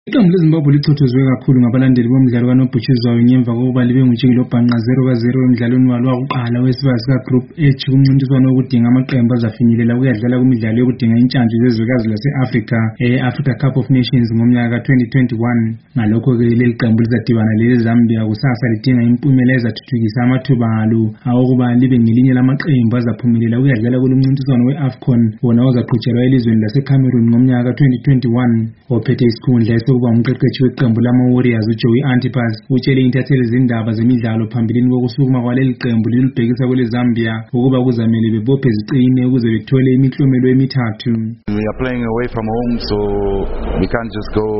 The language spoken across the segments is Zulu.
Iqembu leZimbabwe lithothozwe kakhulu ngabalandeli bomdlalo kanobhutshuzwayo ngemva kokuba libe ngutshikilobhanqa 0-0 emdlalweni walo wokuqala wesibaya sika-Group H kumncintiswano wokudinga amaqembu azafinyelela ukuyadlala kumidlalo yokudinga intshantshu zezwekazi lase-Afrika e-Africa Cup of Nations ngomnyaka ka-2021. Ngalokho-ke leli qembu lizadibana leleZambia kusasa lidinga impumela ezathuthukisa amathuba alo awokuba libe ngelinye lamaqembu azaphumelela ukuyadlala kulo mncintiswano we-AFCON wona ozaqhutshelwa elizweni laseCameroon ngomnyaka ka-2021. Ophethe isikhundla sokuba umqeqeshi weqembu lama-Warriors uJoey Antipas utshele intatheli zindaba zemidlalo phambilini kokusukuma kwaleli qembu lilibhekisa kweleZambia ukuba kuzamele bebophe ziqine ukuze bethole imiklomelo emithathu. We are playing away from home, so we can't just go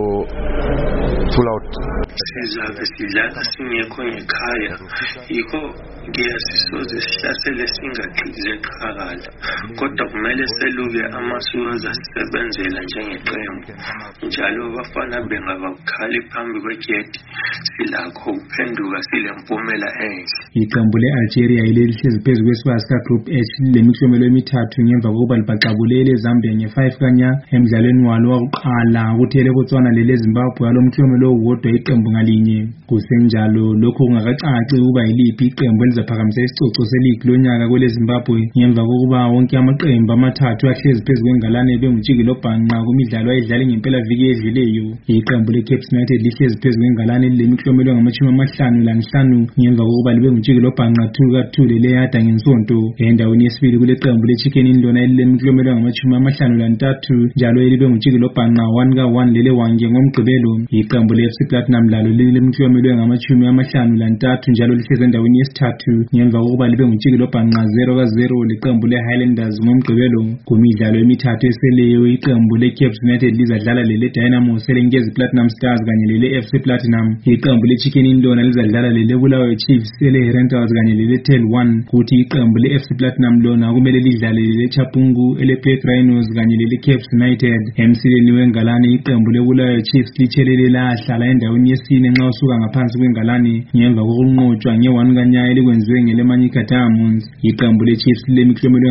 full out. Sizabe sidlala singekho ngekhaya, yikho ngiyasisoze sihlasele singagqize eqhakala, kodwa kumele seluke amasu azasebenzela njengeqembu. Njalo bafana bengabakhali phambi kwegedi, silakho ukuphenduka silempumela enhle. Iqembu le-Algeria lihlezi phezu kwesibaya sika-Group H lemiklomelo emithathu ngemva kokuba libhaqabule eleZambia nge-5 kanya emdlalweni walo wokuqala, kuthi eleBotswana leleZimbabwe yalo mklomelo owodwa iqembu ngalinye. Kusenjalo lokhu kungakacaci ukuba yiliphi iqembu elizaphakamisa isicoco seligi lonyaka kweleZimbabwe ngemva kokuba wonke amaqembu amathathu ahlezi phezu kwengalane bengutshikilobhanqa kumidlalo ayidlale ngempelaviki edluleyo. Iqembu leCape United lihlezi phezu kwengalane lilemiklomelo engama-55 ngemva kokuba libe ngutshikilobhanqa 2-2 leleYada ngensonto. Endaweni yesibili kule qembu leChicken Indona elilemiklomelo engama-53 njalo elibe ngutshikilobhanqa 1-1 leleWange ngomgqibelo. Iqembu le-FC Platinum lalo lilemiklomelo engama-53 njalo lihlezi endaweni yesithathu ngemva kokuba libe ngutshikilobhanqa 0-0 leqembu le-Highlanders ngomgqibelo. Kumidlalo emithathu eseleyo iqembu leCape United lizadlala leleDynamos, eleNkezi Platinum Stars kanye lele-FC Platinum. Iqembu leChicken Indona lizadlala leleBulawayo Chiefs, eleHerentals kanye leleTel One, kuthi iqembu le-FC Platinum lona kumele lidlale leleChapungu, elePerth Rhinos kanye leleCape United. Emsileni wengalane iqembu leBulawayo Chiefs lithelele lahlala endaweni yesine nxa usuka ngaphansi kwengalane ngemva kokunqotshwa nge-1 kanya elikwenziwe ngeleManyika Diamonds. Iqembu leChiefs lilemiklomelo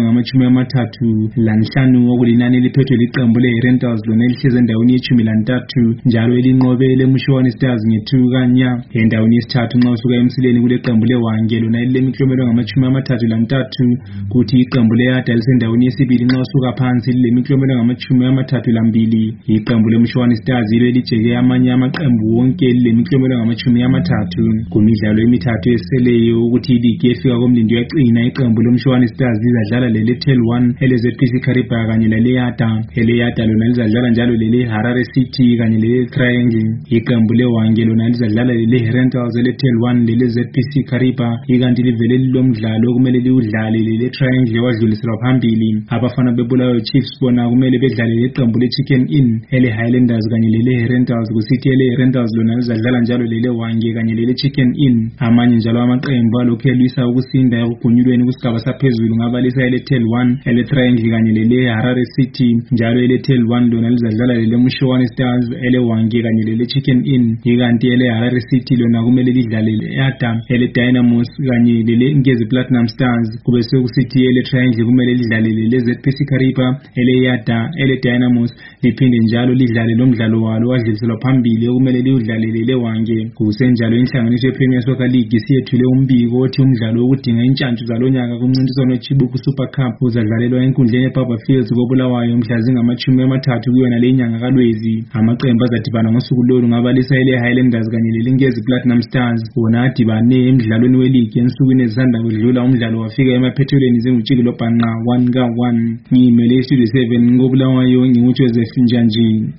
engama-35 okulinani eliphethwe liqembu leHerentals lona elihlezi endaweni ye-13 njalo elinqobe eleMushiwani Stars nge-2 kanya. Endaweni yesithathu nxa usuka emsileni kuleqembu leWange lona elilemiklomelo engama-33 kuthi iqembu leYada lisendaweni yesibili nxa usuka phansi lilemiklomelo engama-32. Iqembu leMushiwani Stars yilo elijeke amanye amaqembu wonke lilemiklomelo engama-30. Kumidlalo emithathu eseleyo ukuthi iligi efika komlindo yaqina, iqembu leMushiwani Stars lizadlala leleTel One, eleZPC Kariba kanye leleYada. eleYada lona lizadlala njalo leleHarare City kanye leleTriangle. Iqembu leWange lona lizadlala leleHerentals, eleTel One leleZPC Kariba, ikanti livele lilomdlalo okumele liwudlale leleTriangle wadluliselwa phambili. Abafana beBulawayo Chiefs bona kumele bedlale leqembu leChicken Inn, eleHighlanders kanye leleHerentals, kusithi eleHerentals lona lizadlala njalo leleWange kanye leleChicken Inn. Amanye njalo amaqembu alokhu elwisa ukusinda ekugunyulweni kusigaba saphezulu ngabalisa eleTel One, eleTriangle kanye leleHarare City, njalo eleTel One lona lizadlala leleMushiwani Stars, eleWange kanye leleChicken Inn, ikanti eleHarare City lona kumele lidlale leYada, eleDynamos kanye leleNkezi Platinum Stars, kube sekusithi eleTriangle kumele lidlale leleZPC Kariba, eleYada, eleDynamos liphinde njalo lidlale lomdlalo walo wadluliselwa phambili okumele liwudlale leleWange. Kusenjalo inhlanganiso yePremier Soccer League siyethule umbiko othi umdlalo wokudinga intshantshu zalonyaka kumncintiswano weChibuku Super Cup uzadlalelwa enkundleni eBaba Fields koBulawayo mhla zingama-30 kuyona le nyanga kaLwezi. Amaqembu azadibana ngosuku lolu ngabalisa eleHighlanders kanye leleNkezi Platinum Stars, wona adibane emdlalweni weligi ensukwini ezisanda kudlula. Umdlalo wafika emaphethelweni zingutshikilobhanqa 1-1. Ngiyimele iStudio 7 koBulawayo, nginguJoseph Njanji.